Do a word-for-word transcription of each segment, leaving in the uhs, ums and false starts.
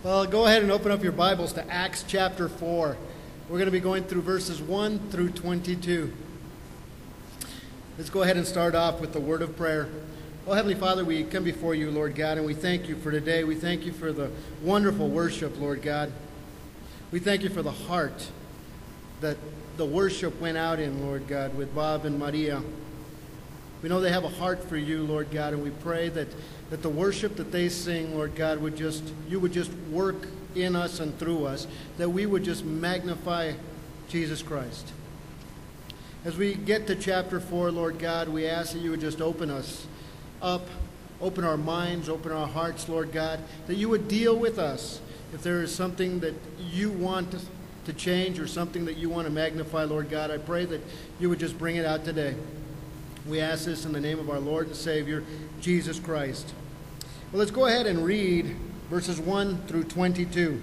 Well, go ahead and open up your Bibles to Acts chapter four. We're going to be going through verses one through twenty-two. Let's go ahead and start off with the word of prayer. Oh, Heavenly Father, we come before you, Lord God, and we thank you for today. We thank you for the wonderful worship, Lord God. We thank you for the heart that the worship went out in, Lord God, with Bob and Maria. We know they have a heart for you, Lord God, and we pray that, that the worship that they sing, Lord God, would just, you would just work in us and through us, that we would just magnify Jesus Christ. As we get to chapter four, Lord God, we ask that you would just open us up, open our minds, open our hearts, Lord God, that you would deal with us. If there is something that you want to change or something that you want to magnify, Lord God, I pray that you would just bring it out today. We ask this in the name of our Lord and Savior, Jesus Christ. Well, let's go ahead and read verses one through twenty-two.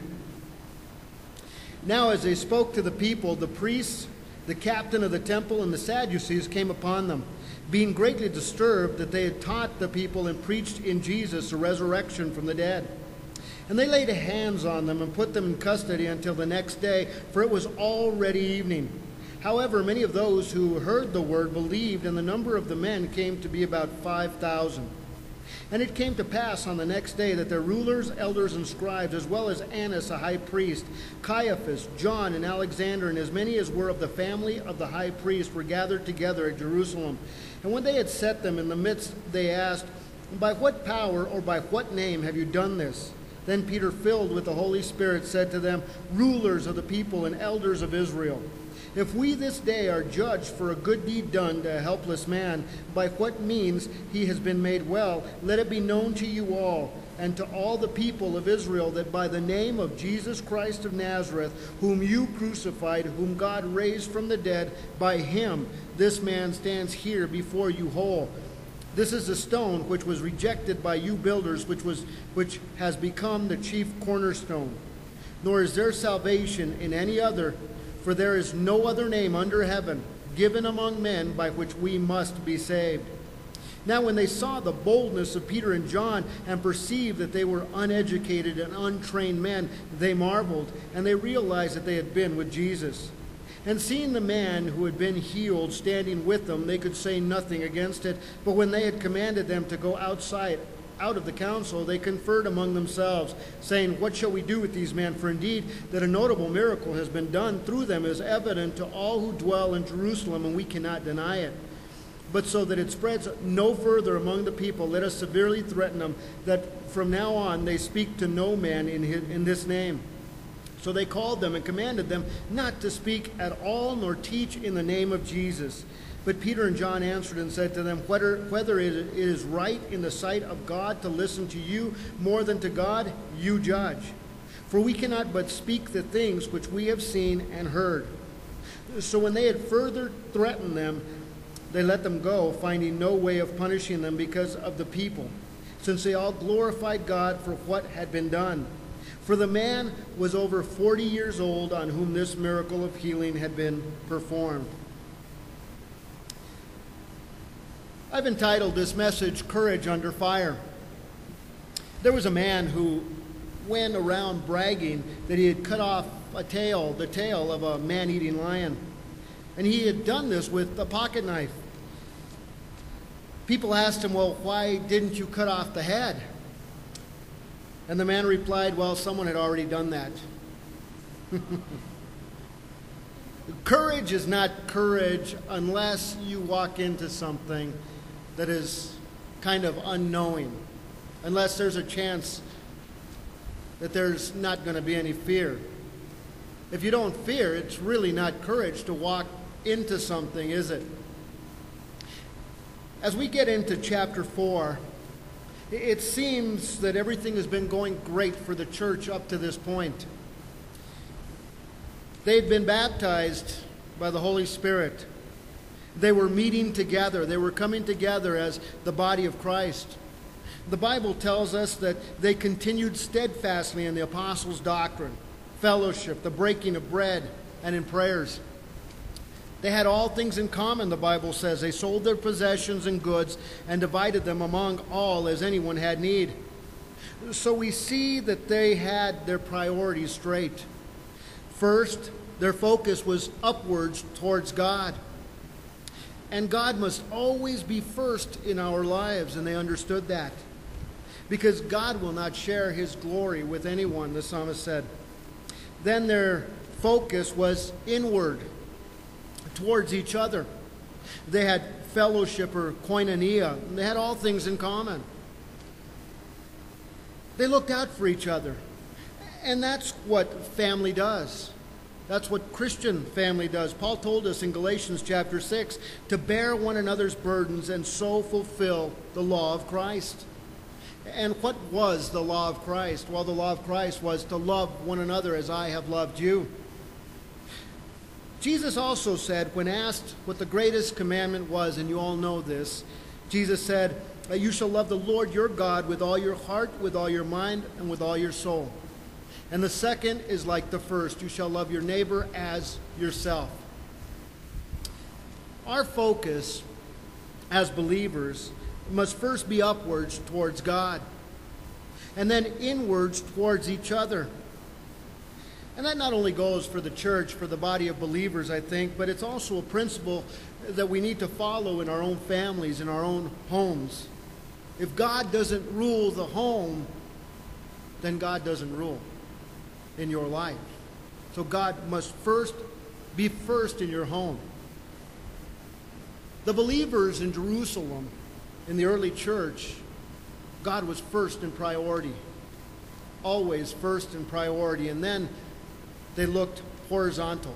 Now, as they spoke to the people, the priests, the captain of the temple, and the Sadducees came upon them, being greatly disturbed that they had taught the people and preached in Jesus a resurrection from the dead. And they laid hands on them and put them in custody until the next day, for it was already evening. However, many of those who heard the word believed, and the number of the men came to be about five thousand. And it came to pass on the next day that their rulers, elders, and scribes, as well as Annas, a high priest, Caiaphas, John, and Alexander, and as many as were of the family of the high priest, were gathered together at Jerusalem. And when they had set them in the midst, they asked, "By what power or by what name have you done this?" Then Peter, filled with the Holy Spirit, said to them, "Rulers of the people and elders of Israel, if we this day are judged for a good deed done to a helpless man, by what means he has been made well, let it be known to you all and to all the people of Israel that by the name of Jesus Christ of Nazareth, whom you crucified, whom God raised from the dead, by him this man stands here before you whole. This is the stone which was rejected by you builders, which was which has become the chief cornerstone. Nor is there salvation in any other, for there is no other name under heaven given among men by which we must be saved." Now when they saw the boldness of Peter and John and perceived that they were uneducated and untrained men, they marveled, and they realized that they had been with Jesus. And seeing the man who had been healed standing with them, they could say nothing against it. But when they had commanded them to go outside, out of the council, they conferred among themselves, saying, "What shall we do with these men? For indeed that a notable miracle has been done through them is evident to all who dwell in Jerusalem, and we cannot deny it. But so that it spreads no further among the people, let us severely threaten them, that from now on they speak to no man in his, in this name." So they called them and commanded them not to speak at all nor teach in the name of Jesus. But Peter and John answered and said to them, whether, whether it is right in the sight of God to listen to you more than to God, you judge. For we cannot but speak the things which we have seen and heard. So when they had further threatened them, they let them go, finding no way of punishing them because of the people, since they all glorified God for what had been done. For the man was over forty years old on whom this miracle of healing had been performed. I've entitled this message, Courage Under Fire. There was a man who went around bragging that he had cut off a tail, the tail of a man-eating lion. And he had done this with a pocket knife. People asked him, "Well, why didn't you cut off the head?" And the man replied, "Well, someone had already done that." Courage is not courage unless you walk into something that is kind of unknowing, unless there's a chance that there's not going to be any fear. If you don't fear, it's really not courage to walk into something, is it? As we get into chapter four, it seems that everything has been going great for the church up to this point. They'd been baptized by the Holy Spirit. They were meeting together. They were coming together as the body of Christ. The Bible tells us that they continued steadfastly in the apostles' doctrine, fellowship, the breaking of bread, and in prayers. They had all things in common, the Bible says. They sold their possessions and goods and divided them among all as anyone had need. So we see that they had their priorities straight. First, their focus was upwards towards God. And God must always be first in our lives, and they understood that. Because God will not share his glory with anyone, the psalmist said. Then their focus was inward, towards each other. They had fellowship or koinonia. They had all things in common. They looked out for each other. And that's what family does. That's what Christian family does. Paul told us in Galatians chapter six to bear one another's burdens and so fulfill the law of Christ. And what was the law of Christ? Well, the law of Christ was to love one another as I have loved you. Jesus also said, when asked what the greatest commandment was, and you all know this, Jesus said, you shall love the Lord your God with all your heart, with all your mind, and with all your soul. And the second is like the first, you shall love your neighbor as yourself. Our focus as believers must first be upwards towards God, and then inwards towards each other. And that not only goes for the church, for the body of believers, I think, but it's also a principle that we need to follow in our own families, in our own homes. If God doesn't rule the home, then God doesn't rule in your life. So God must first be first in your home. The believers in Jerusalem, in the early church, God was first in priority. Always first in priority. And then they looked horizontal.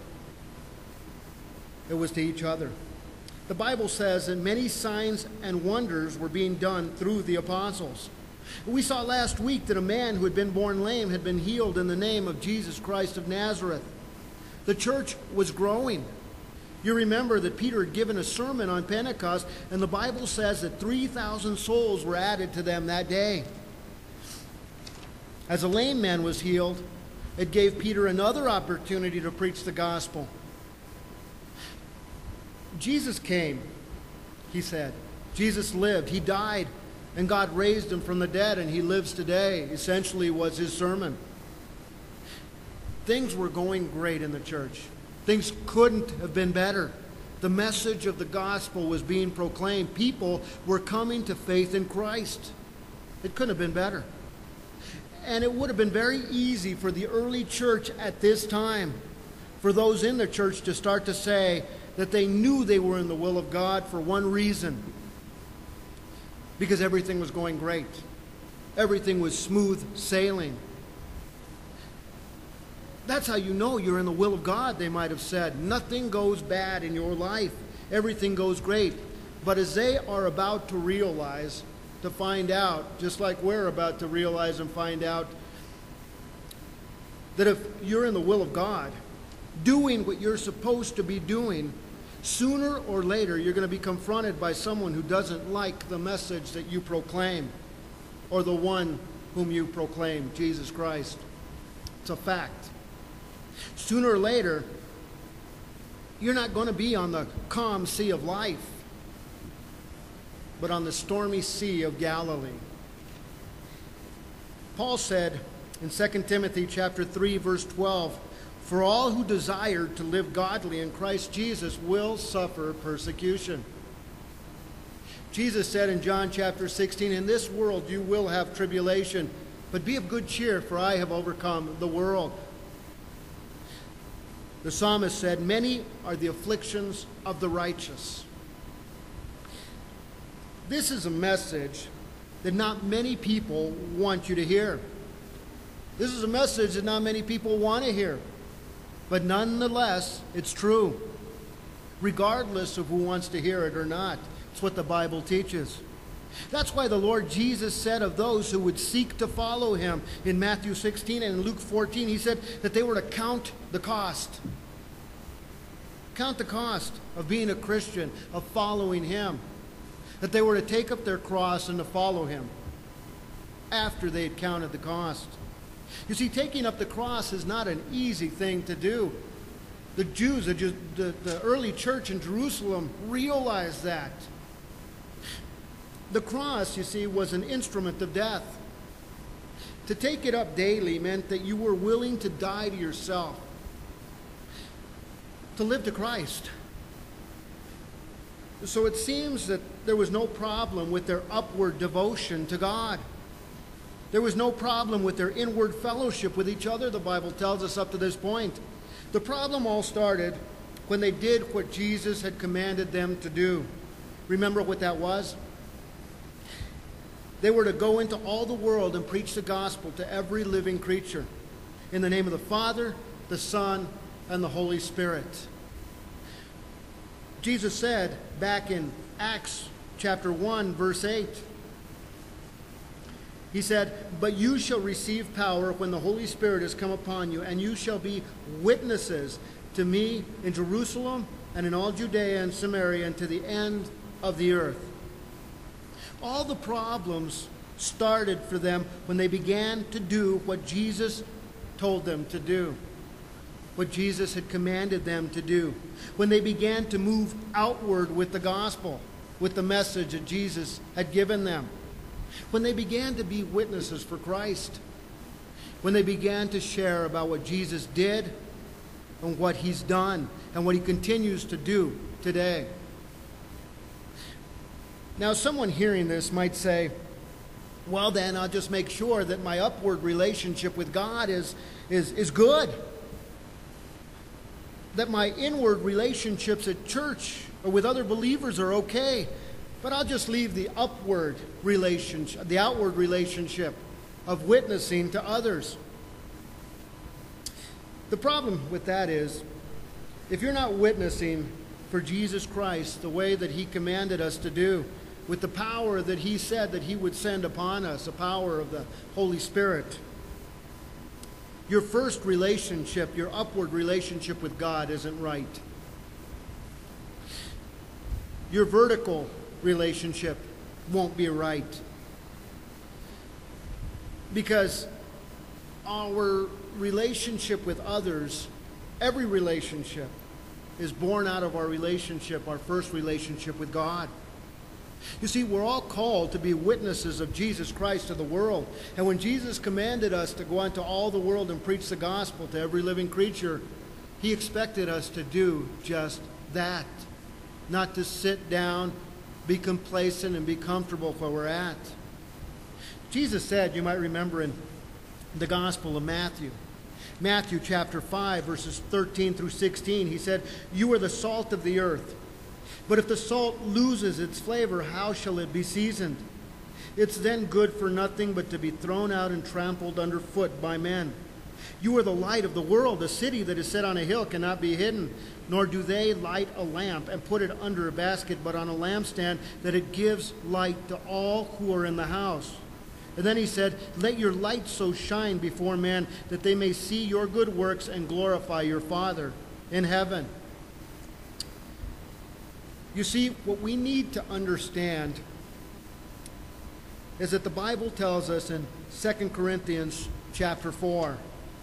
It was to each other. The Bible says that many signs and wonders were being done through the apostles. We saw last week that a man who had been born lame had been healed in the name of Jesus Christ of Nazareth. The church was growing. You remember that Peter had given a sermon on Pentecost, and the Bible says that three thousand souls were added to them that day. As a lame man was healed, it gave Peter another opportunity to preach the gospel. Jesus came, he said. Jesus lived. He died, and God raised him from the dead, and he lives today, essentially was his sermon. Things were going great in the church. Things couldn't have been better. The message of the gospel was being proclaimed. People were coming to faith in Christ. It couldn't have been better. And it would have been very easy for the early church at this time, for those in the church to start to say that they knew they were in the will of God for one reason. Because everything was going great. Everything was smooth sailing. That's how you know you're in the will of God, they might have said. Nothing goes bad in your life. Everything goes great. But as they are about to realize, to find out, just like we're about to realize and find out, that if you're in the will of God, doing what you're supposed to be doing, sooner or later you're going to be confronted by someone who doesn't like the message that you proclaim, or the one whom you proclaim, Jesus Christ. It's a fact. Sooner or later, you're not going to be on the calm sea of life, but on the stormy sea of Galilee. Paul said in Second Timothy chapter three, verse twelve, "For all who desire to live godly in Christ Jesus will suffer persecution." Jesus said in John chapter sixteen, "In this world you will have tribulation, but be of good cheer, for I have overcome the world." The psalmist said, "Many are the afflictions of the righteous." This is a message that not many people want you to hear. This is a message that not many people want to hear. But nonetheless, it's true, regardless of who wants to hear it or not. It's what the Bible teaches. That's why the Lord Jesus said of those who would seek to follow him in Matthew sixteen and in Luke fourteen, he said that they were to count the cost. Count the cost of being a Christian, of following him. That they were to take up their cross and to follow him after they had counted the cost. You see, taking up the cross is not an easy thing to do. The Jews, the, the, the early church in Jerusalem realized that. The cross, you see, was an instrument of death. To take it up daily meant that you were willing to die to yourself, to live to Christ. So it seems that there was no problem with their upward devotion to God. There was no problem with their inward fellowship with each other, the Bible tells us up to this point. The problem all started when they did what Jesus had commanded them to do. Remember what that was? They were to go into all the world and preach the gospel to every living creature in the name of the Father, the Son, and the Holy Spirit. Jesus said back in Acts chapter one, verse eight, he said, "But you shall receive power when the Holy Spirit has come upon you, and you shall be witnesses to me in Jerusalem and in all Judea and Samaria and to the end of the earth." All the problems started for them when they began to do what Jesus told them to do, what Jesus had commanded them to do, when they began to move outward with the gospel, with the message that Jesus had given them, when they began to be witnesses for Christ, when they began to share about what Jesus did and what he's done and what he continues to do today. Now, someone hearing this might say, well, then I'll just make sure that my upward relationship with God is, is, is good, that my inward relationships at church or with other believers are okay, but I'll just leave the upward relationship, the outward relationship of witnessing to others. The problem with that is, if you're not witnessing for Jesus Christ the way that he commanded us to do, with the power that he said that he would send upon us, the power of the Holy Spirit, your first relationship, your upward relationship with God isn't right. Your vertical relationship won't be right. Because our relationship with others, every relationship, is born out of our relationship, our first relationship with God. You see, we're all called to be witnesses of Jesus Christ to the world. And when Jesus commanded us to go into all the world and preach the gospel to every living creature, he expected us to do just that. Not to sit down, be complacent, and be comfortable where we're at. Jesus said, you might remember in the Gospel of Matthew, Matthew chapter five, verses thirteen through sixteen, he said, "You are the salt of the earth. But if the salt loses its flavor, how shall it be seasoned? It's then good for nothing but to be thrown out and trampled underfoot by men. You are the light of the world. A city that is set on a hill cannot be hidden. Nor do they light a lamp and put it under a basket, but on a lampstand, that it gives light to all who are in the house." And then he said, "Let your light so shine before men that they may see your good works and glorify your Father in heaven." You see, what we need to understand is that the Bible tells us in Second Corinthians chapter four,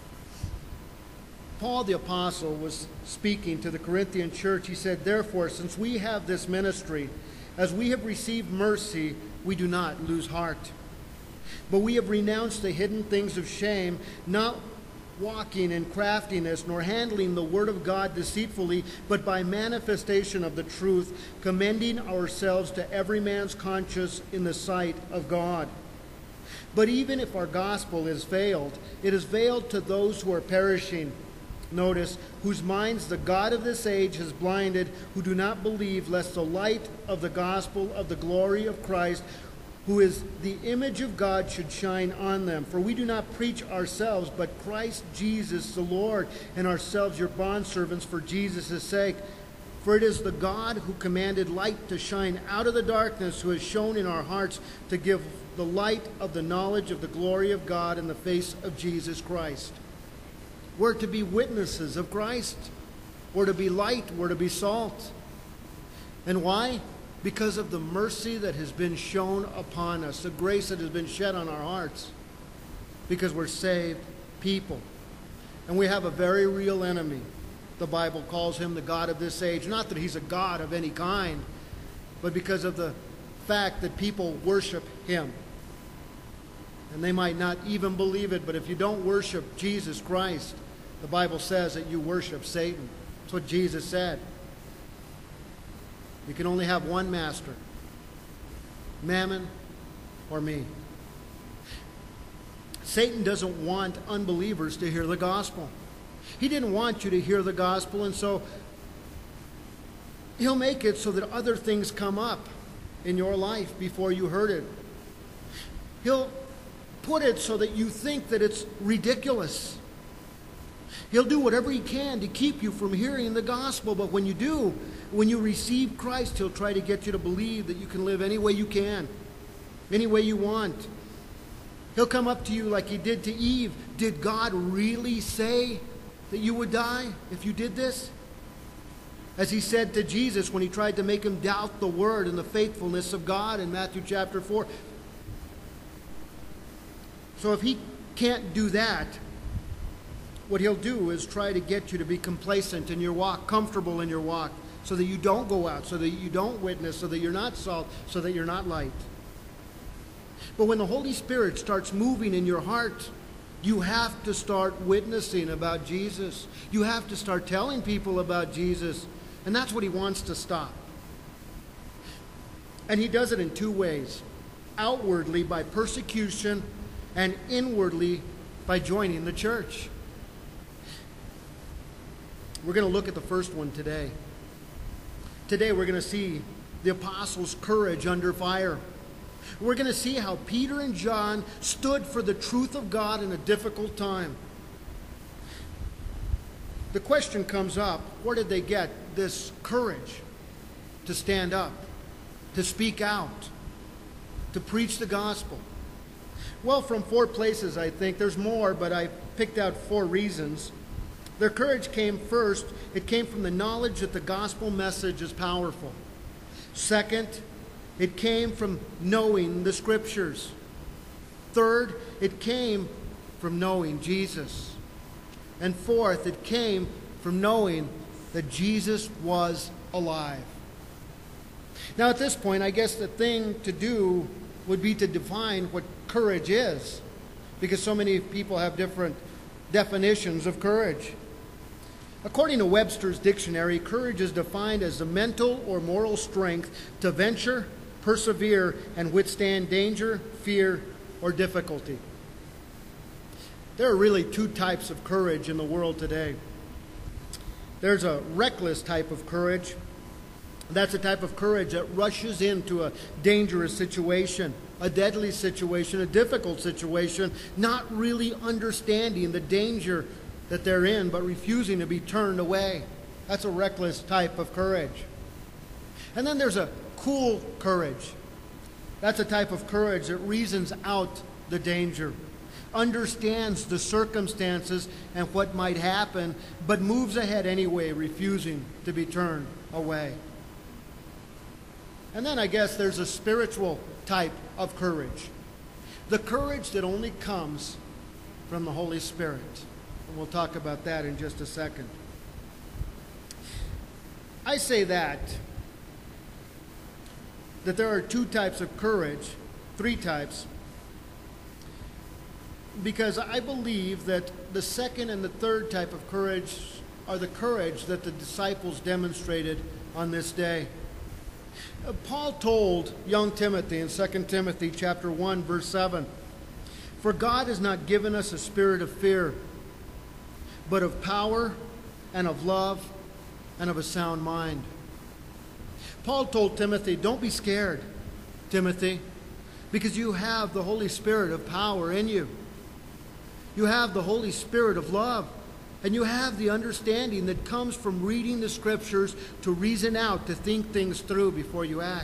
Paul the Apostle was speaking to the Corinthian church. He said, "Therefore, since we have this ministry, as we have received mercy, we do not lose heart. But we have renounced the hidden things of shame, not walking in craftiness, nor handling the word of God deceitfully, but by manifestation of the truth, commending ourselves to every man's conscience in the sight of God. But even if our gospel is veiled, it is veiled to those who are perishing. Notice, whose minds the God of this age has blinded, who do not believe, lest the light of the gospel of the glory of Christ, who is the image of God, should shine on them. For we do not preach ourselves, but Christ Jesus the Lord, and ourselves your bondservants for Jesus' sake. For it is the God who commanded light to shine out of the darkness, who has shown in our hearts to give the light of the knowledge of the glory of God in the face of Jesus Christ." We're to be witnesses of Christ. We're to be light. We're to be salt. And why? Because of the mercy that has been shown upon us, the grace that has been shed on our hearts, because we're saved people. And we have a very real enemy. The Bible calls him the God of this age. Not that he's a God of any kind, but because of the fact that people worship him. And they might not even believe it, but if you don't worship Jesus Christ, the Bible says that you worship Satan. That's what Jesus said. You can only have one master, Mammon or me. Satan doesn't want unbelievers to hear the gospel. He didn't want you to hear the gospel, and so he'll make it so that other things come up in your life before you heard it. He'll put it so that you think that it's ridiculous. He'll do whatever he can to keep you from hearing the gospel, but when you do, when you receive Christ, he'll try to get you to believe that you can live any way you can, any way you want. He'll come up to you like he did to Eve. Did God really say that you would die if you did this? As he said to Jesus when he tried to make him doubt the word and the faithfulness of God in Matthew chapter four. So if he can't do that, what he'll do is try to get you to be complacent in your walk, comfortable in your walk, so that you don't go out, so that you don't witness, so that you're not salt, so that you're not light. But when the Holy Spirit starts moving in your heart, you have to start witnessing about Jesus. You have to start telling people about Jesus. And that's what he wants to stop. And he does it in two ways. Outwardly by persecution, and inwardly by joining the church. We're going to look at the first one today. Today we're going to see the apostles' courage under fire. We're going to see how Peter and John stood for the truth of God in a difficult time. The question comes up, where did they get this courage to stand up, to speak out, to preach the gospel? Well, from four places, I think. There's more, but I picked out four reasons. Their courage came first. It came from the knowledge that the gospel message is powerful. Second, it came from knowing the scriptures. Third, it came from knowing Jesus. And fourth, it came from knowing that Jesus was alive. Now, at this point, I guess the thing to do would be to define what courage is, because so many people have different definitions of courage. According to Webster's dictionary, courage is defined as the mental or moral strength to venture, persevere, and withstand danger, fear, or difficulty. There are really two types of courage in the world today. There's a reckless type of courage. That's a type of courage that rushes into a dangerous situation, a deadly situation, a difficult situation, not really understanding the danger that they're in, but refusing to be turned away. That's a reckless type of courage. And then there's a cool courage. That's a type of courage that reasons out the danger, understands the circumstances and what might happen, but moves ahead anyway, refusing to be turned away. And then I guess there's a spiritual type of courage. The courage that only comes from the Holy Spirit. And we'll talk about that in just a second. I say that, that there are two types of courage, three types, because I believe that the second and the third type of courage are the courage that the disciples demonstrated on this day. Paul told young Timothy in Second Timothy chapter one, verse seven, "For God has not given us a spirit of fear, but of power and of love and of a sound mind." Paul told Timothy, don't be scared, Timothy, because you have the Holy Spirit of power in you. You have the Holy Spirit of love. And you have the understanding that comes from reading the Scriptures to reason out, to think things through before you act.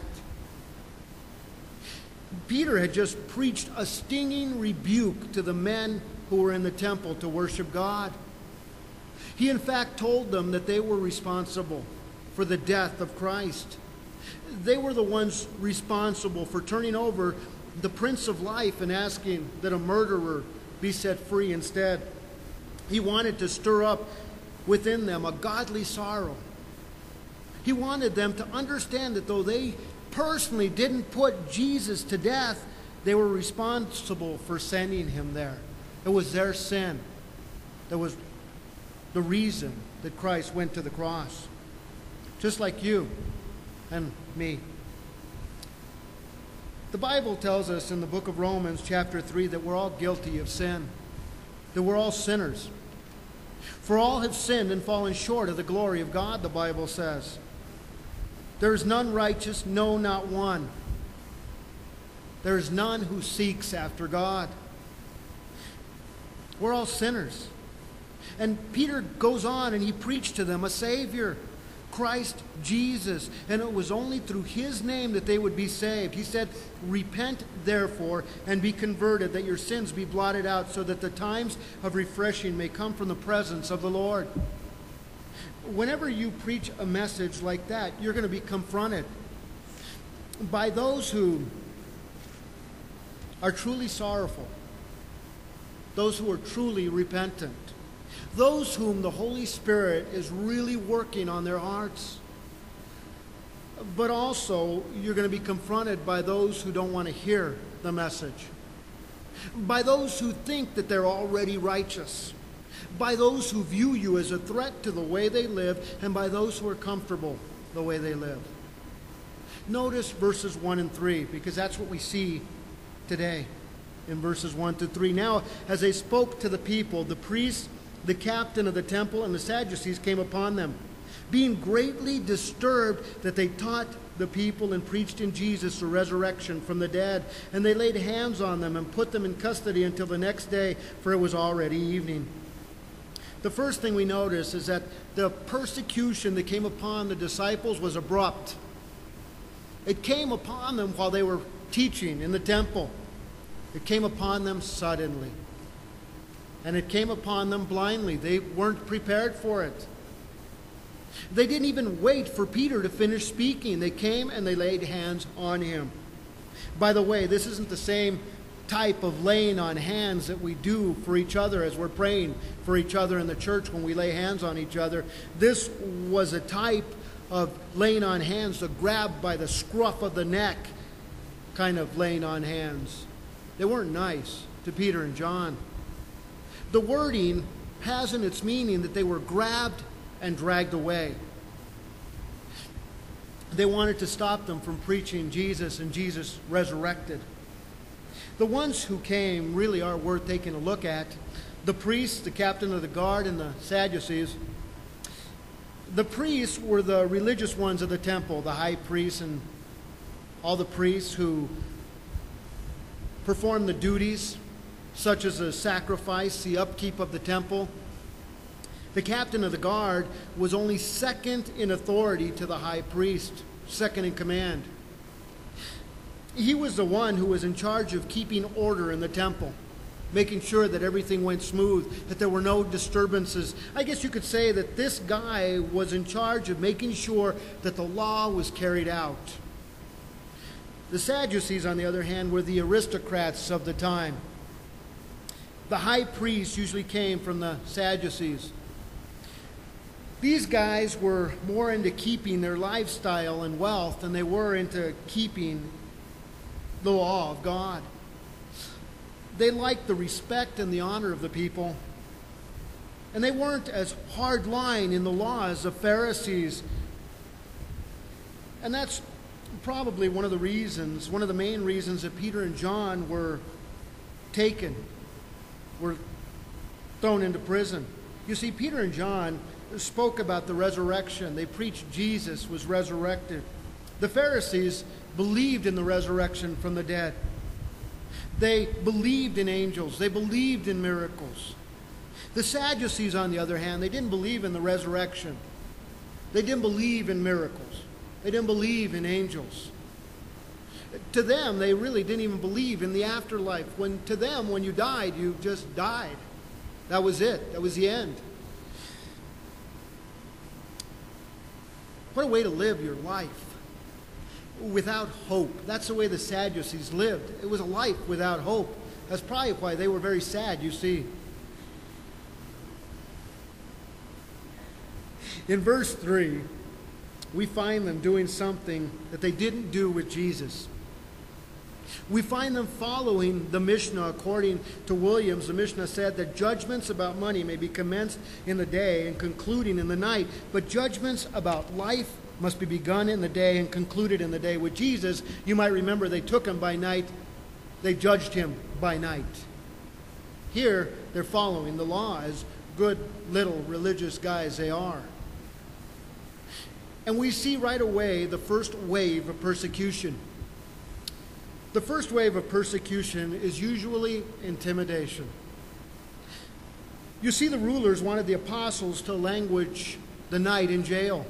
Peter had just preached a stinging rebuke to the men who were in the temple to worship God. He in fact told them that they were responsible for the death of Christ. They were the ones responsible for turning over the Prince of Life and asking that a murderer be set free instead. He wanted to stir up within them a godly sorrow. He wanted them to understand that though they personally didn't put Jesus to death, They were responsible for sending him there. It was their sin that was the reason that Christ went to the cross. Just like you and me. The Bible tells us in the book of Romans, chapter three, that we're all guilty of sin. That we're all sinners. For all have sinned and fallen short of the glory of God, the Bible says. There is none righteous, no, not one. There is none who seeks after God. We're all sinners. And Peter goes on and he preached to them a Savior, Christ Jesus. And it was only through his name that they would be saved. He said, repent therefore and be converted, that your sins be blotted out, so that the times of refreshing may come from the presence of the Lord. Whenever you preach a message like that, you're going to be confronted by those who are truly sorrowful, those who are truly repentant, those whom the Holy Spirit is really working on their hearts. But also, you're going to be confronted by those who don't want to hear the message, by those who think that they're already righteous, by those who view you as a threat to the way they live, and by those who are comfortable the way they live. Notice verses one and three, because that's what we see today in verses one to three. Now, as they spoke to the people, the priests, the captain of the temple, and the Sadducees came upon them, being greatly disturbed that they taught the people and preached in Jesus the resurrection from the dead. And they laid hands on them and put them in custody until the next day, for it was already evening. The first thing we notice is that the persecution that came upon the disciples was abrupt. It came upon them while they were teaching in the temple. It came upon them suddenly. And it came upon them blindly. They weren't prepared for it. They didn't even wait for Peter to finish speaking. They came and they laid hands on him. By the way, this isn't the same type of laying on hands that we do for each other as we're praying for each other in the church when we lay hands on each other. This was a type of laying on hands, to grab by the scruff of the neck kind of laying on hands. They weren't nice to Peter and John. The wording has in its meaning that they were grabbed and dragged away. They wanted to stop them from preaching Jesus and Jesus resurrected. The ones who came really are worth taking a look at. The priests, the captain of the guard, and the Sadducees. The priests were the religious ones of the temple, the high priests and all the priests who performed the duties, such as the sacrifice, the upkeep of the temple. The captain of the guard was only second in authority to the high priest, second in command. He was the one who was in charge of keeping order in the temple, making sure that everything went smooth, that there were no disturbances. I guess you could say that this guy was in charge of making sure that the law was carried out. The Sadducees, on the other hand, were the aristocrats of the time. The high priests usually came from the Sadducees. These guys were more into keeping their lifestyle and wealth than they were into keeping the law of God. They liked the respect and the honor of the people. And they weren't as hard-line in the law as the Pharisees. And that's probably one of the reasons, one of the main reasons that Peter and John were taken, were thrown into prison. You see, Peter and John spoke about the resurrection. They preached Jesus was resurrected. The Pharisees believed in the resurrection from the dead. They believed in angels. They believed in miracles. The Sadducees, on the other hand, they didn't believe in the resurrection. They didn't believe in miracles. They didn't believe in angels. To them, they really didn't even believe in the afterlife. When to them, when you died, you just died. That was it. That was the end. What a way to live your life. Without hope. That's the way the Sadducees lived. It was a life without hope. That's probably why they were very sad, you see. In verse three, we find them doing something that they didn't do with Jesus. We find them following the Mishnah. According to Williams, the Mishnah said that judgments about money may be commenced in the day and concluding in the night, but judgments about life must be begun in the day and concluded in the day. With Jesus, you might remember they took him by night, they judged him by night. Here, they're following the law as good little religious guys they are. And we see right away the first wave of persecution. The first wave of persecution is usually intimidation. You see, the rulers wanted the apostles to languish the night in jail.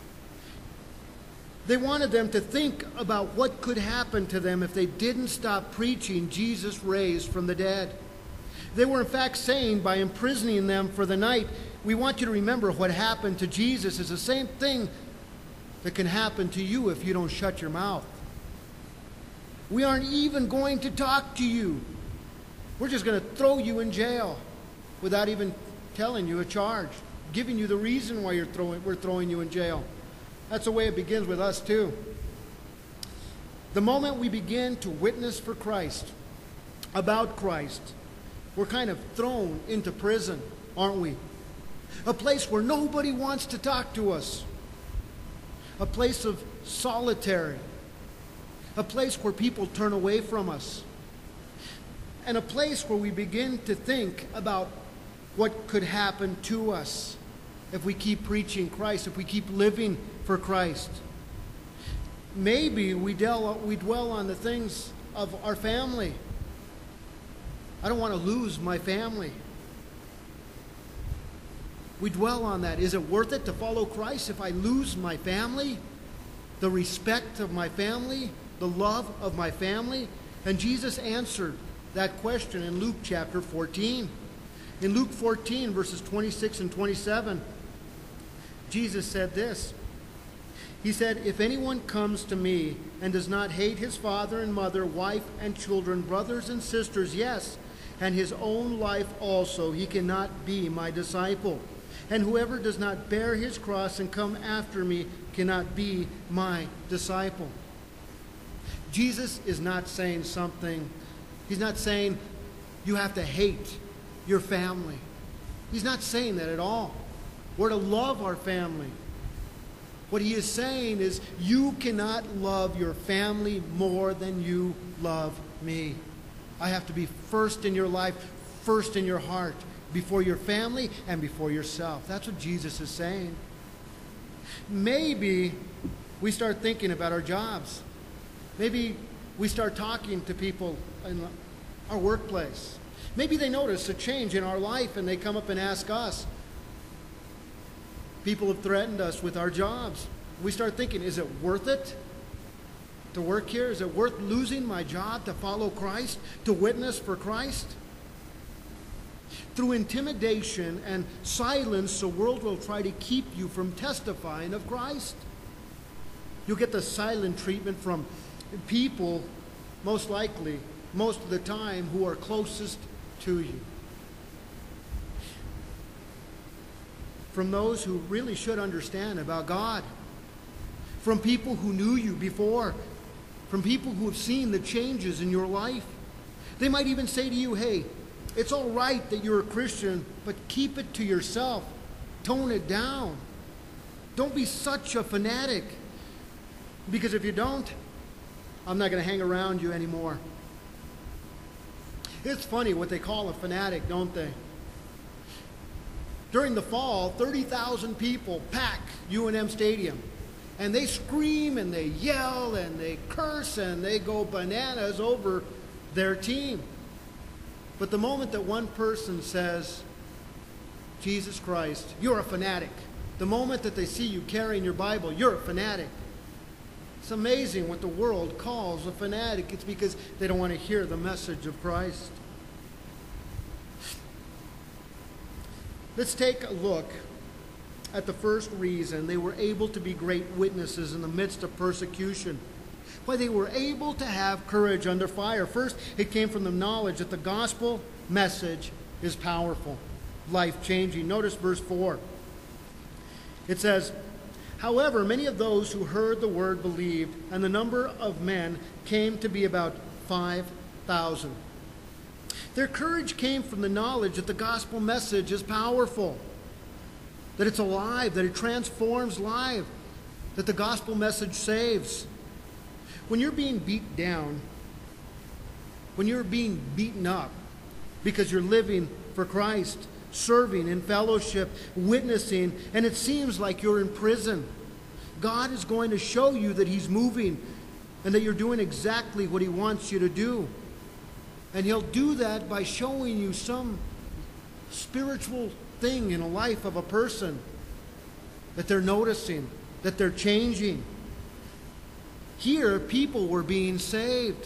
They wanted them to think about what could happen to them if they didn't stop preaching Jesus raised from the dead. They were in fact saying, by imprisoning them for the night, we want you to remember what happened to Jesus is the same thing that can happen to you if you don't shut your mouth. We aren't even going to talk to you. We're just going to throw you in jail without even telling you a charge, giving you the reason why you're throwing, we're throwing you in jail. That's the way it begins with us too. The moment we begin to witness for Christ, about Christ, we're kind of thrown into prison, aren't we? A place where nobody wants to talk to us. A place of solitary. A place where people turn away from us. And a place where we begin to think about what could happen to us if we keep preaching Christ, if we keep living for Christ. Maybe we dwell, we dwell on the things of our family. I don't want to lose my family. We dwell on that. Is it worth it to follow Christ if I lose my family? The respect of my family? The love of my family? And Jesus answered that question in Luke chapter fourteen. In Luke fourteen, verses twenty-six and twenty-seven, Jesus said this. He said, if anyone comes to me and does not hate his father and mother, wife and children, brothers and sisters, yes, and his own life also, he cannot be my disciple. And whoever does not bear his cross and come after me cannot be my disciple. Jesus is not saying something, he's not saying you have to hate your family. He's not saying that at all. We're to love our family. What he is saying is you cannot love your family more than you love me. I have to be first in your life, first in your heart, before your family and before yourself. That's what Jesus is saying. Maybe we start thinking about our jobs. Maybe we start talking to people in our workplace. Maybe they notice a change in our life and they come up and ask us. People have threatened us with our jobs. We start thinking, is it worth it to work here? Is it worth losing my job to follow Christ, to witness for Christ? Through intimidation and silence, the world will try to keep you from testifying of Christ. You'll get the silent treatment from people, most likely, most of the time, who are closest to you. From those who really should understand about God. From people who knew you before. From people who have seen the changes in your life. They might even say to you, hey, it's all right that you're a Christian, but keep it to yourself. Tone it down. Don't be such a fanatic. Because if you don't, I'm not going to hang around you anymore. It's funny what they call a fanatic, don't they? During the fall, thirty thousand people pack U N M Stadium. And they scream and they yell and they curse and they go bananas over their team. But the moment that one person says, Jesus Christ, you're a fanatic. The moment that they see you carrying your Bible, you're a fanatic. It's amazing what the world calls a fanatic. It's because they don't want to hear the message of Christ. Let's take a look at the first reason they were able to be great witnesses in the midst of persecution. Why they were able to have courage under fire. First, it came from the knowledge that the gospel message is powerful, life-changing. Notice verse four. It says, however, many of those who heard the word believed, and the number of men came to be about five thousand. Their courage came from the knowledge that the gospel message is powerful, that it's alive, that it transforms life, that the gospel message saves. When you're being beat down, when you're being beaten up because you're living for Christ, serving in fellowship, witnessing, and it seems like you're in prison, God is going to show you that He's moving and that you're doing exactly what He wants you to do. And He'll do that by showing you some spiritual thing in the life of a person that they're noticing, that they're changing. Here, people were being saved.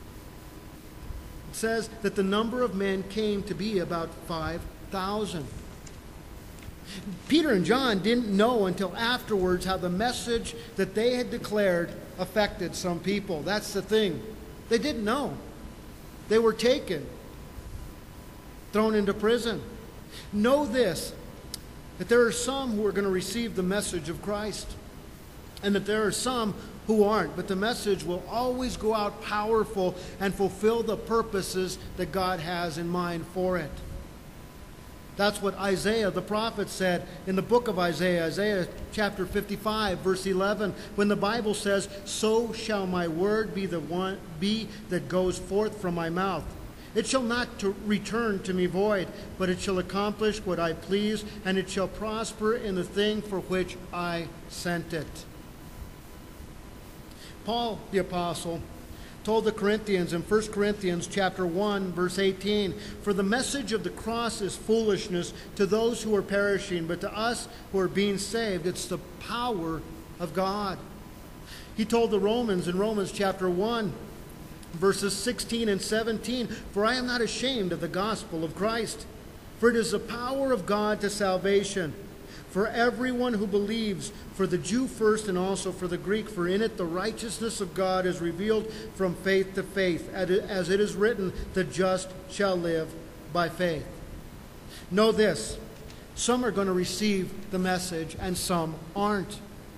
It says that the number of men came to be about five thousand. Peter and John didn't know until afterwards how the message that they had declared affected some people. That's the thing. They didn't know. They were taken, thrown into prison. Know this, that there are some who are going to receive the message of Christ, and that there are some who aren't. But the message will always go out powerful and fulfill the purposes that God has in mind for it. That's what Isaiah the prophet said in the book of Isaiah, Isaiah chapter fifty-five, verse eleven, when the Bible says, "So shall my word be the one be that goes forth from my mouth. It shall not to return to me void, but it shall accomplish what I please, and it shall prosper in the thing for which I sent it." Paul the apostle told the Corinthians in First Corinthians chapter one, verse eighteen, "For the message of the cross is foolishness to those who are perishing, but to us who are being saved, it's the power of God." He told the Romans in Romans chapter one, verses sixteen and seventeen, "For I am not ashamed of the gospel of Christ, for it is the power of God to salvation for everyone who believes, for the Jew first and also for the Greek. For in it the righteousness of God is revealed from faith to faith, as it is written, the just shall live by faith." Know this, some are going to receive the message and some aren't.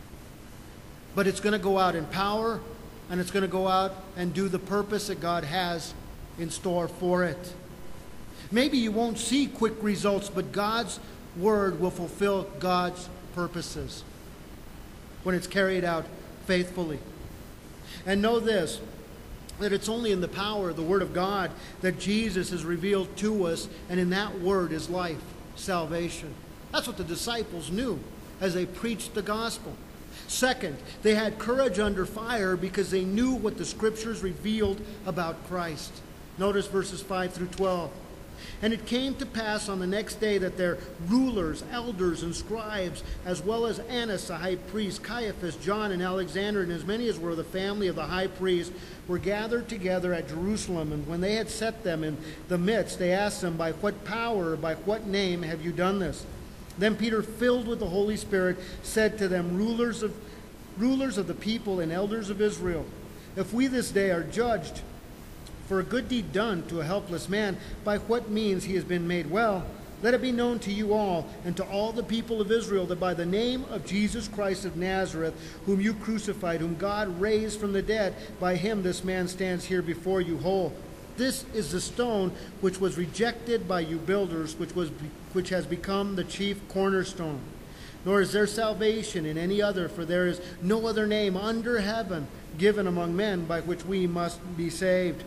But it's going to go out in power, and it's going to go out and do the purpose that God has in store for it. Maybe you won't see quick results, but God's word will fulfill God's purposes when it's carried out faithfully. And know this, that it's only in the power of the Word of God that Jesus is revealed to us, and in that Word is life, salvation. That's what the disciples knew as they preached the gospel. Second, they had courage under fire because they knew what the Scriptures revealed about Christ. Notice verses five through twelve. "And it came to pass on the next day that their rulers, elders, and scribes, as well as Annas the high priest, Caiaphas, John, and Alexander, and as many as were of the family of the high priest, were gathered together at Jerusalem. And when they had set them in the midst, they asked them, 'By what power or by what name have you done this?' Then Peter, filled with the Holy Spirit, said to them, rulers of, rulers of the people and elders of Israel, if we this day are judged for a good deed done to a helpless man, by what means he has been made well, let it be known to you all and to all the people of Israel that by the name of Jesus Christ of Nazareth, whom you crucified, whom God raised from the dead, by him this man stands here before you whole. This is the stone which was rejected by you builders, which was which has become the chief cornerstone. Nor is there salvation in any other, for there is no other name under heaven given among men by which we must be saved."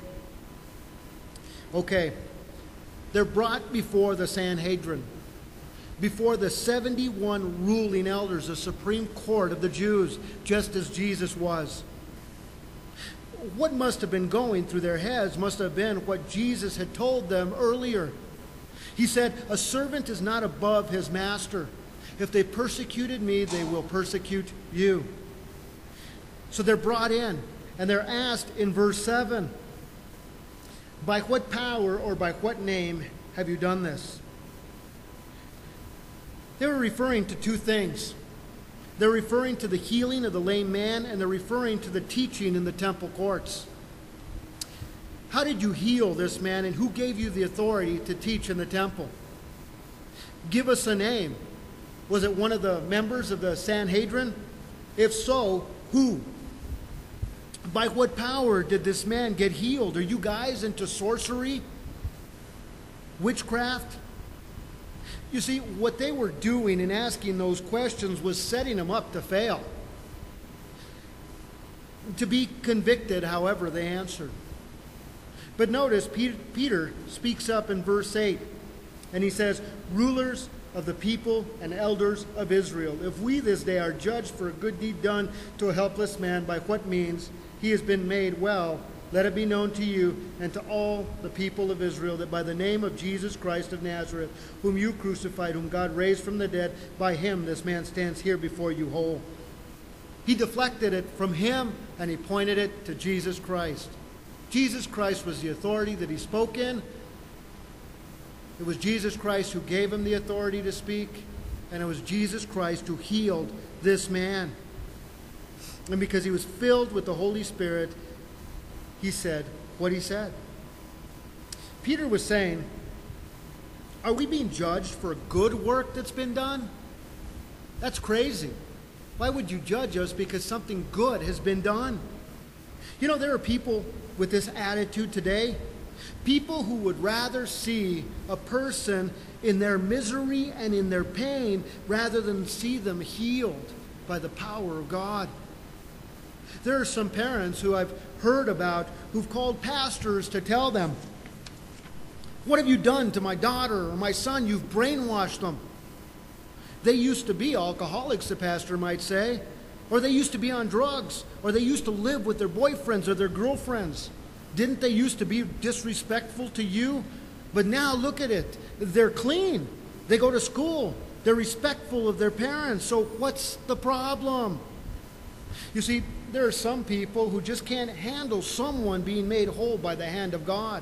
Okay, they're brought before the Sanhedrin, before the seventy-one ruling elders, the Supreme Court of the Jews, just as Jesus was. What must have been going through their heads must have been what Jesus had told them earlier. He said, "A servant is not above his master. If they persecuted me, they will persecute you." So they're brought in, and they're asked in verse seven, "By what power or by what name have you done this?" They were referring to two things. They're referring to the healing of the lame man, and they're referring to the teaching in the temple courts. How did you heal this man, and who gave you the authority to teach in the temple? Give us a name. Was it one of the members of the Sanhedrin? If so, who? By what power did this man get healed? Are you guys into sorcery? Witchcraft? You see, what they were doing in asking those questions was setting them up to fail. To be convicted, however, they answered. But notice, Peter speaks up in verse eight, and he says, "Rulers of the people and elders of Israel, if we this day are judged for a good deed done to a helpless man, by what means he has been made well, let it be known to you and to all the people of Israel that by the name of Jesus Christ of Nazareth, whom you crucified, whom God raised from the dead, by him this man stands here before you whole." He deflected it from him and he pointed it to Jesus Christ. Jesus Christ was the authority that he spoke in. It was Jesus Christ who gave him the authority to speak, and it was Jesus Christ who healed this man. And because he was filled with the Holy Spirit, he said what he said. Peter was saying, are we being judged for a good work that's been done? That's crazy. Why would you judge us because something good has been done? You know, there are people with this attitude today. People who would rather see a person in their misery and in their pain rather than see them healed by the power of God. There are some parents who I've heard about who've called pastors to tell them, "What have you done to my daughter or my son? You've brainwashed them. They used to be alcoholics," the pastor might say, or they used to be on drugs, or they used to live with their boyfriends or their girlfriends. Didn't they used to be disrespectful to you? But now look at it. They're clean. They go to school. They're respectful of their parents. So what's the problem? You see, there are some people who just can't handle someone being made whole by the hand of God.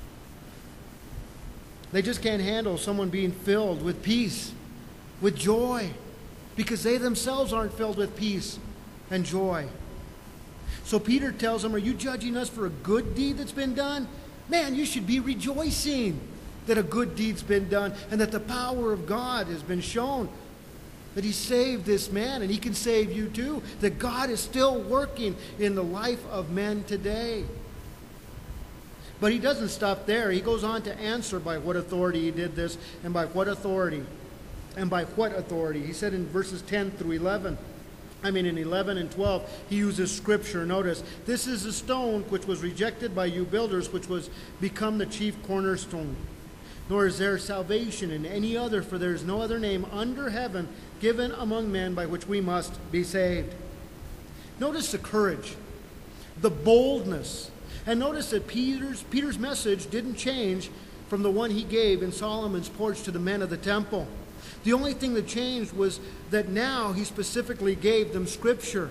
They just can't handle someone being filled with peace, with joy, because they themselves aren't filled with peace and joy. So Peter tells them, are you judging us for a good deed that's been done? Man, you should be rejoicing that a good deed's been done and that the power of God has been shown. That he saved this man and he can save you too. That God is still working in the life of men today. But he doesn't stop there. He goes on to answer by what authority he did this and by what authority. And by what authority? He said in verses ten through eleven, I mean in eleven and twelve, he uses scripture. Notice, this is a stone which was rejected by you builders, which was become the chief cornerstone. Nor is there salvation in any other, for there is no other name under heaven given among men by which we must be saved. Notice the courage, the boldness. And notice that Peter's, Peter's message didn't change from the one he gave in Solomon's porch to the men of the temple. The only thing that changed was that now he specifically gave them Scripture.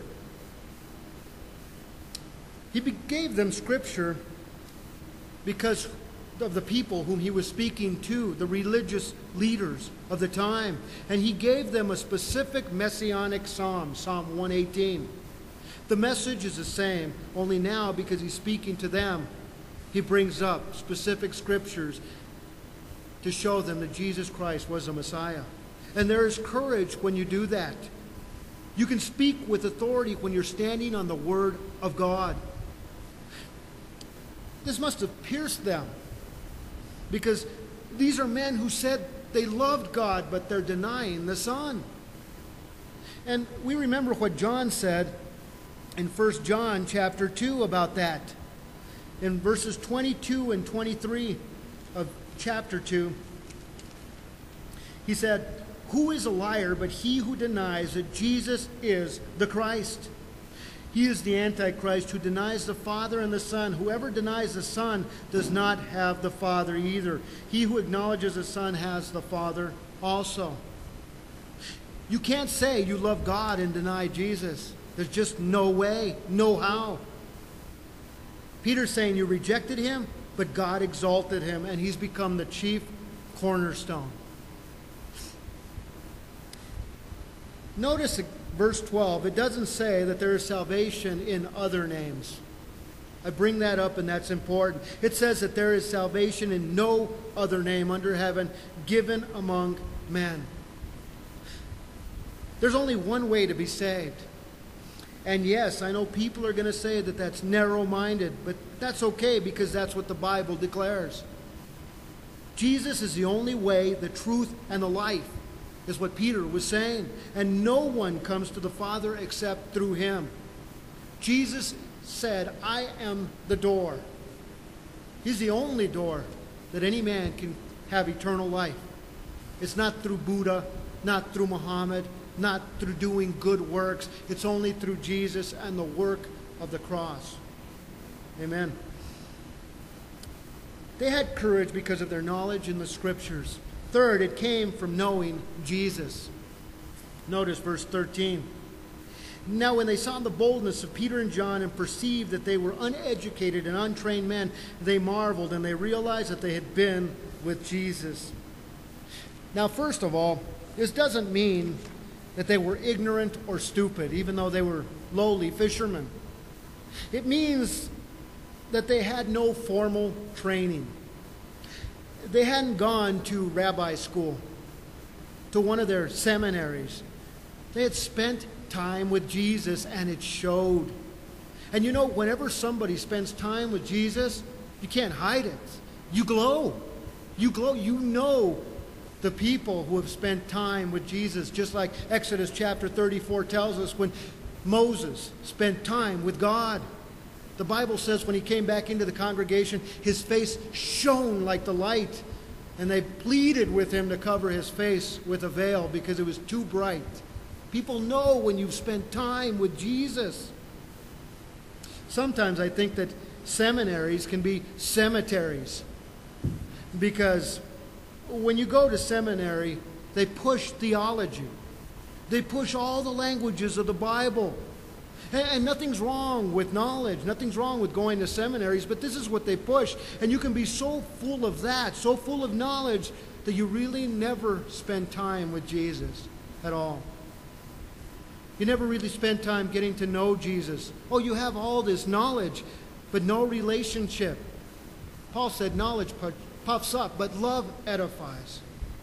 He gave them Scripture because of the people whom he was speaking to, the religious leaders of the time. And he gave them a specific messianic psalm, Psalm one eighteen. The message is the same, only now because he's speaking to them, he brings up specific scriptures to show them that Jesus Christ was the Messiah. And there is courage when you do that. You can speak with authority when you're standing on the Word of God. This must have pierced them, because these are men who said they loved God, but they're denying the Son. And we remember what John said in First John chapter two about that. In verses twenty-two and twenty-three of chapter two, he said, who is a liar but he who denies that Jesus is the Christ? He is the Antichrist who denies the Father and the Son. Whoever denies the Son does not have the Father either. He who acknowledges the Son has the Father also. You can't say you love God and deny Jesus. There's just no way, no how. Peter's saying you rejected him, but God exalted him, and he's become the chief cornerstone. Notice verse twelve, it doesn't say that there is salvation in other names. I bring that up, and that's important. It says that there is salvation in no other name under heaven given among men. There's only one way to be saved. And yes, I know people are going to say that that's narrow-minded, but that's okay because that's what the Bible declares. Jesus is the only way, the truth, and the life, is what Peter was saying. And no one comes to the Father except through him. Jesus said, I am the door. He's the only door that any man can have eternal life. It's not through Buddha, not through Muhammad, not through doing good works. It's only through Jesus and the work of the cross. Amen. They had courage because of their knowledge in the Scriptures. Third, it came from knowing Jesus. Notice verse thirteen. Now when they saw the boldness of Peter and John and perceived that they were uneducated and untrained men, they marveled and they realized that they had been with Jesus. Now, first of all, this doesn't mean that they were ignorant or stupid, even though they were lowly fishermen. It means that they had no formal training. They hadn't gone to rabbi school, to one of their seminaries. They had spent time with Jesus, and it showed. And you know, whenever somebody spends time with Jesus, you can't hide it. You glow. You glow. You know the people who have spent time with Jesus, just like Exodus chapter thirty-four tells us when Moses spent time with God. The Bible says when he came back into the congregation, his face shone like the light, and they pleaded with him to cover his face with a veil because it was too bright. People know when you've spent time with Jesus. Sometimes I think that seminaries can be cemeteries, because when you go to seminary, they push theology. They push all the languages of the Bible. And, and nothing's wrong with knowledge. Nothing's wrong with going to seminaries, but this is what they push. And you can be so full of that, so full of knowledge, that you really never spend time with Jesus at all. You never really spend time getting to know Jesus. Oh, you have all this knowledge, but no relationship. Paul said knowledge puffs up, but love edifies.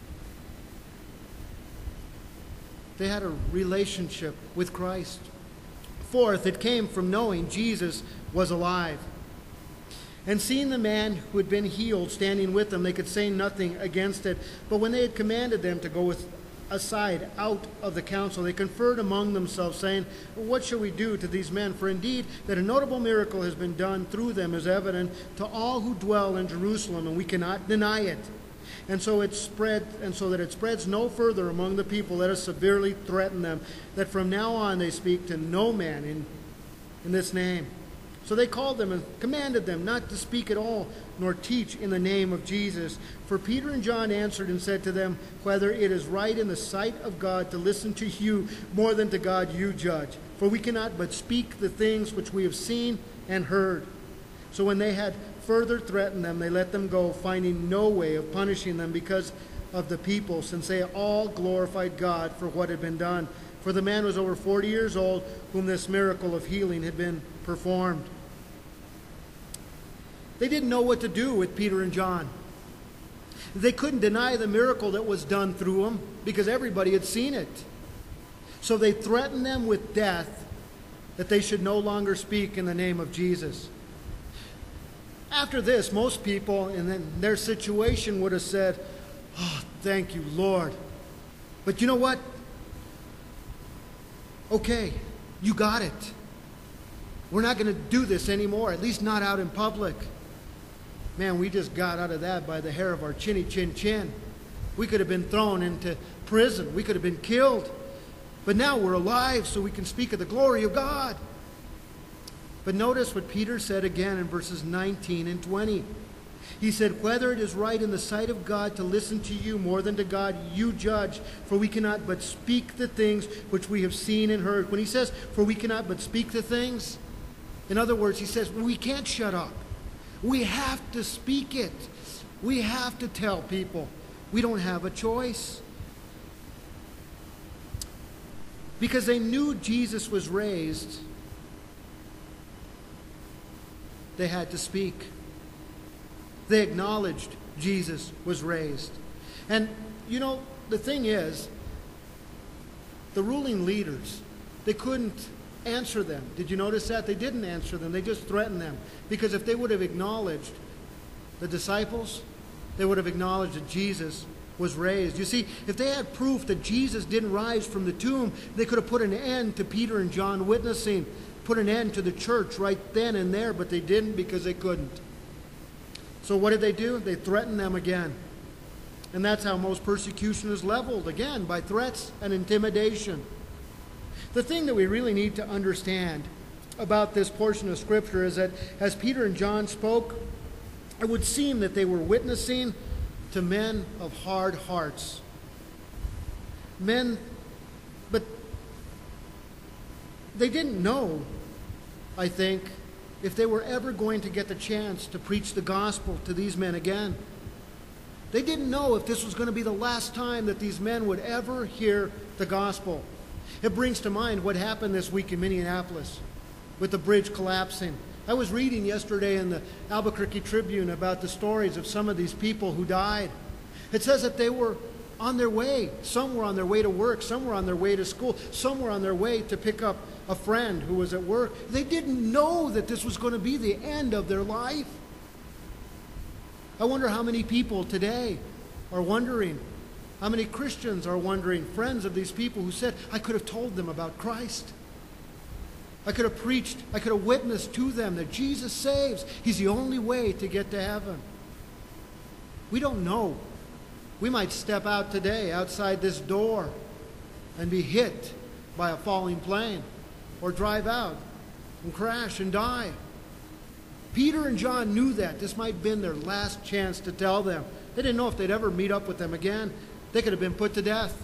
They had a relationship with Christ. Fourth, it came from knowing Jesus was alive. And seeing the man who had been healed standing with them, they could say nothing against it. But when they had commanded them to go with aside out of the council, they conferred among themselves, saying, what shall we do to these men? For indeed that a notable miracle has been done through them is evident to all who dwell in Jerusalem, and we cannot deny it. And so it spread, and so that it spreads no further among the people, let us severely threaten them, that from now on they speak to no man in, in this name. So they called them and commanded them not to speak at all, nor teach in the name of Jesus. For Peter and John answered and said to them, whether it is right in the sight of God to listen to you more than to God you judge. For we cannot but speak the things which we have seen and heard. So when they had further threatened them, they let them go, finding no way of punishing them because of the people, since they all glorified God for what had been done. For the man was over forty years old, whom this miracle of healing had been performed. They didn't know what to do with Peter and John. They couldn't deny the miracle that was done through them because everybody had seen it. So they threatened them with death, that they should no longer speak in the name of Jesus. After this, most people in their situation would have said, oh, thank you, Lord. But you know what? Okay, you got it. We're not going to do this anymore, at least not out in public. Man, we just got out of that by the hair of our chinny chin chin. We could have been thrown into prison. We could have been killed. But now we're alive so we can speak of the glory of God. But notice what Peter said again in verses nineteen and twenty. He said, whether it is right in the sight of God to listen to you more than to God, you judge. For we cannot but speak the things which we have seen and heard. When he says, for we cannot but speak the things, in other words, he says, we can't shut up. We have to speak it. We have to tell people. We don't have a choice. Because they knew Jesus was raised, they had to speak. They acknowledged Jesus was raised. And, you know, the thing is, the ruling leaders, they couldn't answer them. Did you notice that? They didn't answer them. They just threatened them. Because if they would have acknowledged the disciples, they would have acknowledged that Jesus was raised. You see, if they had proof that Jesus didn't rise from the tomb, they could have put an end to Peter and John witnessing, put an end to the church right then and there, but they didn't because they couldn't. So what did they do? They threatened them again. And that's how most persecution is leveled, again, by threats and intimidation. The thing that we really need to understand about this portion of Scripture is that as Peter and John spoke, it would seem that they were witnessing to men of hard hearts. Men, but they didn't know, I think, if they were ever going to get the chance to preach the gospel to these men again. They didn't know if this was going to be the last time that these men would ever hear the gospel. It brings to mind what happened this week in Minneapolis with the bridge collapsing. I was reading yesterday in the Albuquerque Tribune about the stories of some of these people who died. It says that they were on their way. Some were on their way to work. Some were on their way to school. Some were on their way to pick up a friend who was at work. They didn't know that this was going to be the end of their life. I wonder how many people today are wondering, how many Christians are wondering, friends of these people who said, I could have told them about Christ. I could have preached, I could have witnessed to them that Jesus saves. He's the only way to get to heaven. We don't know. We might step out today outside this door and be hit by a falling plane, or drive out and crash and die. Peter and John knew that. This might have been their last chance to tell them. They didn't know if they'd ever meet up with them again. They could have been put to death.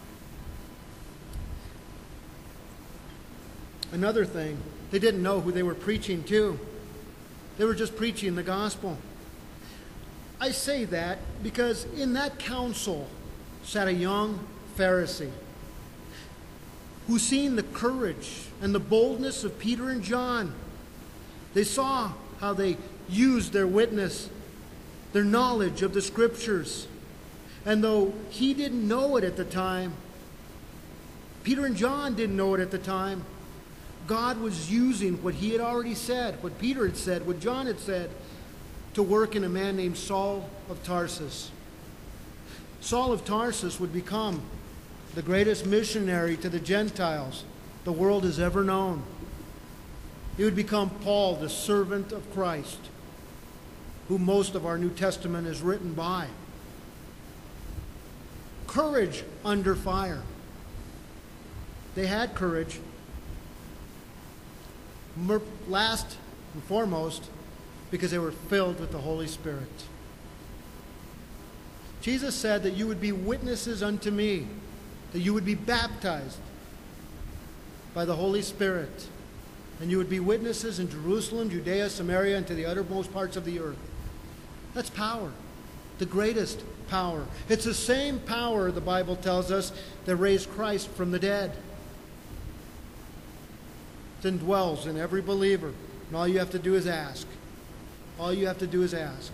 Another thing, they didn't know who they were preaching to. They were just preaching the gospel. I say that because in that council sat a young Pharisee who seen the courage and the boldness of Peter and John. They saw how they used their witness, their knowledge of the Scriptures. And though he didn't know it at the time, Peter and John didn't know it at the time, God was using what he had already said, what Peter had said, what John had said, to work in a man named Saul of Tarsus. Saul of Tarsus would become the greatest missionary to the Gentiles the world has ever known. He would become Paul, the servant of Christ, who most of our New Testament is written by. Courage under fire. They had courage. Last and foremost, because they were filled with the Holy Spirit. Jesus said that you would be witnesses unto me, that you would be baptized by the Holy Spirit, and you would be witnesses in Jerusalem, Judea, Samaria, and to the uttermost parts of the earth. That's power, the greatest power. It's the same power, the Bible tells us, that raised Christ from the dead. It indwells in every believer, and all you have to do is ask. All you have to do is ask.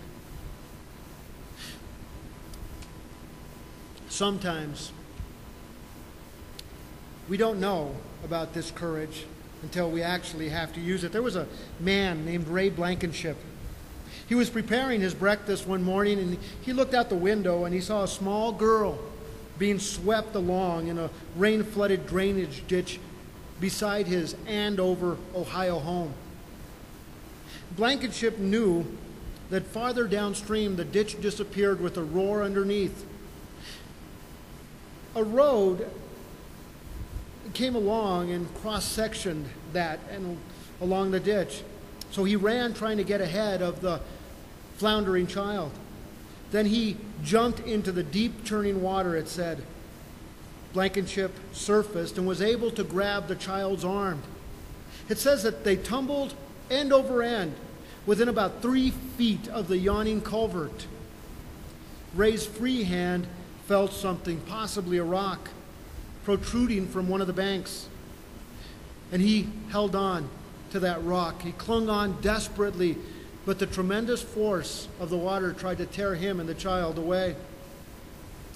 Sometimes we don't know about this courage until we actually have to use it. There was a man named Ray Blankenship. He was preparing his breakfast one morning, and he looked out the window and he saw a small girl being swept along in a rain-flooded drainage ditch beside his Andover, Ohio home. Blankenship knew that farther downstream the ditch disappeared with a roar underneath. A road came along and cross-sectioned that and along the ditch. So he ran trying to get ahead of the floundering child. Then he jumped into the deep churning water, it said. Blankenship surfaced and was able to grab the child's arm. It says that they tumbled end over end within about three feet of the yawning culvert. Ray's free hand felt something, possibly a rock, protruding from one of the banks. And he held on to that rock. He clung on desperately, but the tremendous force of the water tried to tear him and the child away.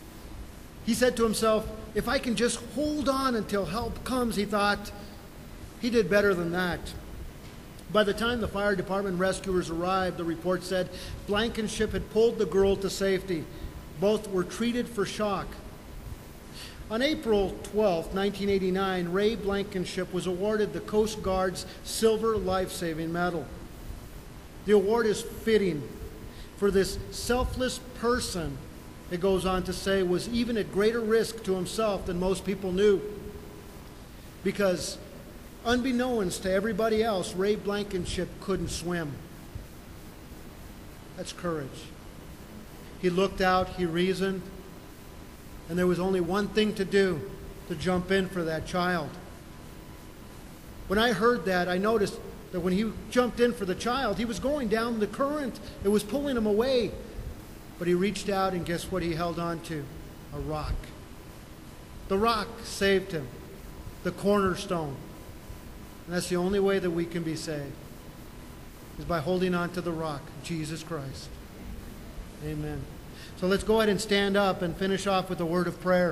He said to himself, if I can just hold on until help comes, he thought, He did better than that. By the time the fire department rescuers arrived, the report said Blankenship had pulled the girl to safety. Both were treated for shock. On April twelfth, nineteen eighty-nine, Ray Blankenship was awarded the Coast Guard's Silver Life-Saving Medal. The award is fitting for this selfless person, it goes on to say, was even at greater risk to himself than most people knew. Because unbeknownst to everybody else, Ray Blankenship couldn't swim. That's courage. He looked out, he reasoned, and there was only one thing to do, to jump in for that child. When I heard that, I noticed that when he jumped in for the child, he was going down the current. It was pulling him away. But he reached out, and guess what he held on to? A rock. The rock saved him, the cornerstone. And that's the only way that we can be saved, is by holding on to the rock, Jesus Christ. Amen. So let's go ahead and stand up and finish off with a word of prayer.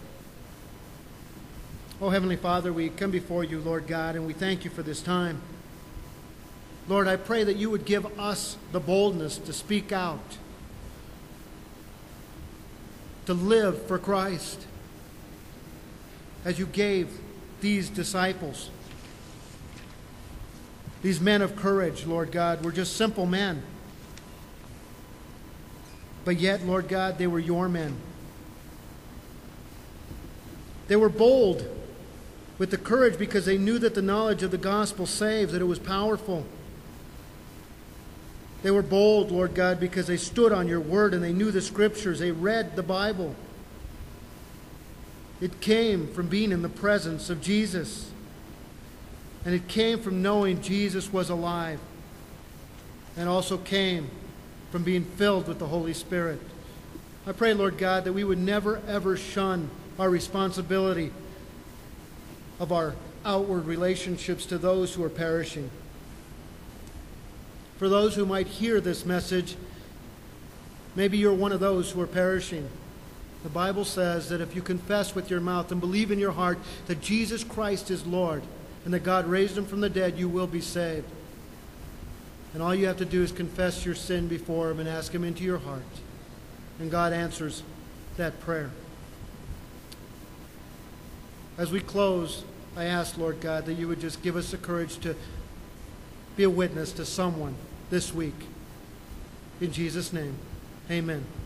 Oh, Heavenly Father, we come before you, Lord God, and we thank you for this time. Lord, I pray that you would give us the boldness to speak out, to live for Christ, as you gave these disciples, these men of courage, Lord God, were just simple men. But yet, Lord God, they were your men. They were bold with the courage because they knew that the knowledge of the gospel saves, that it was powerful. They were bold, Lord God, because they stood on your word and they knew the scriptures. They read the Bible. It came from being in the presence of Jesus. And it came from knowing Jesus was alive. And also came from being filled with the Holy Spirit. I pray, Lord God, that we would never, ever shun our responsibility of our outward relationships to those who are perishing. For those who might hear this message, maybe you're one of those who are perishing. The Bible says that if you confess with your mouth and believe in your heart that Jesus Christ is Lord and that God raised him from the dead, you will be saved. And all you have to do is confess your sin before him and ask him into your heart. And God answers that prayer. As we close, I ask, Lord God, that you would just give us the courage to be a witness to someone this week. In Jesus' name, amen.